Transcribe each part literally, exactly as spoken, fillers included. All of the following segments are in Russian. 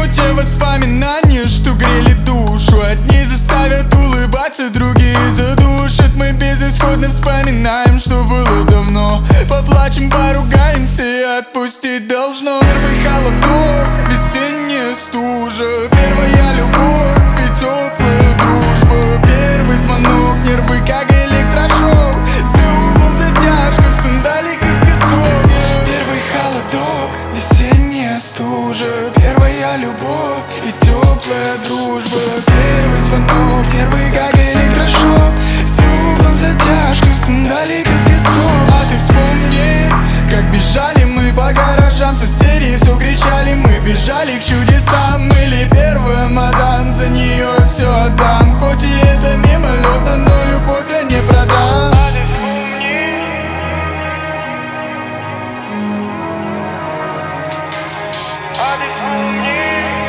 те воспоминания, что грели душу. Одни заставят улыбаться, другие задушат. Мы безысходно вспоминаем, что было давно. Поплачем, поругаемся и отпустить должно. Первый холодок, весенняя стужа, первая любовь и теплая дружба. Первый звонок, нервы как электрошок, за углом затяжка, в сандаликах песок. Первый холодок, весенняя стужа, первая любовь и теплая дружба. Первый звонок, нервы как электрошок, за углом затяжка, в сандаликах песок. А ты вспомни, как бежали мы по гаражам, соседи все кричали, мы бежали к чудесам. Или первая мадам, за нее все отдам. Хоть и это мимолетно, но любовь я не продам. А ты вспомни, а ты вспомни.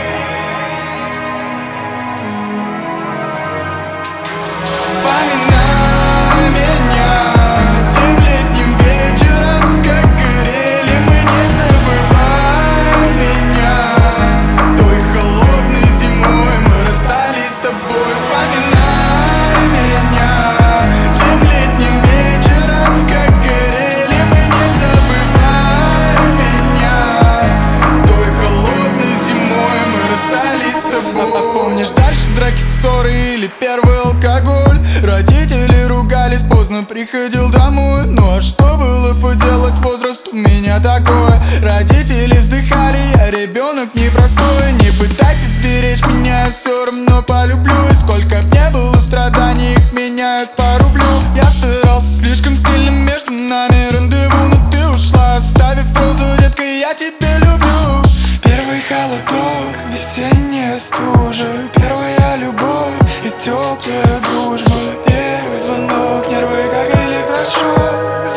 Вспоминай меня тем летним вечером, как горели мы, не забывай меня. Той холодной зимой мы расстались с тобой. Вспоминай меня тем летним вечером, как горели мы, не забывай меня. Той холодной зимой мы расстались с тобой. А помнишь дальше драки, ссоры или первый алкоголь? Родители ругались, поздно приходил домой. Ну а что было поделать, возраст у меня такой. Родители вздыхали, я ребенок непростой. Не пытайтесь беречь меня, я все равно полюблю. И сколько б не было страданий, их меняют по рублю. Я старался слишком сильно, между нами рандеву, но ты ушла, оставив розу, детка, я тебя люблю. Первый холодок, весенняя стужа, первая любовь и теплая дружба. Первый звонок, нервы как электрошок,